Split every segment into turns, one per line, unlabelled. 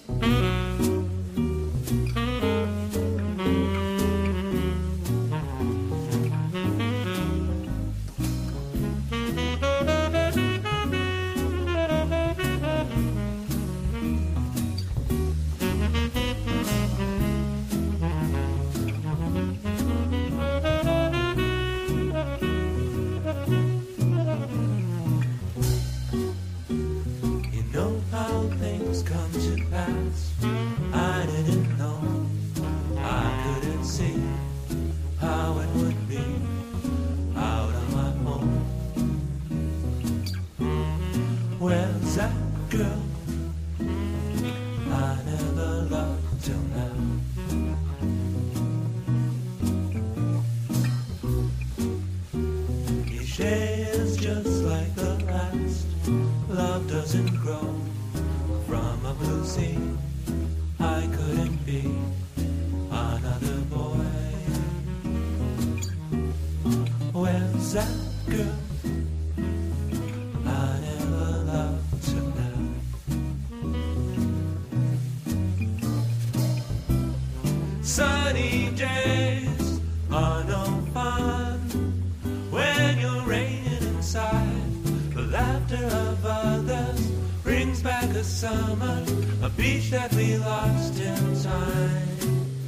Sunny days are no fun when you're raining inside. The laughter of others brings back a summer, a beach that we lost in time.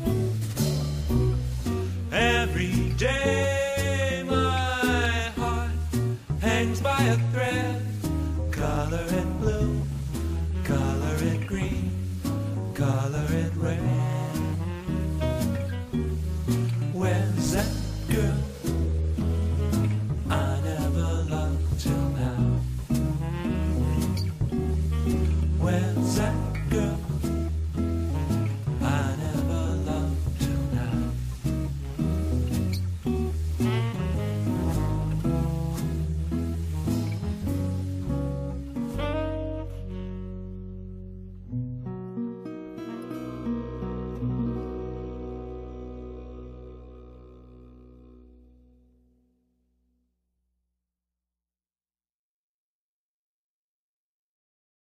Every day my heart hangs by a thread. Color it blue, color it green, color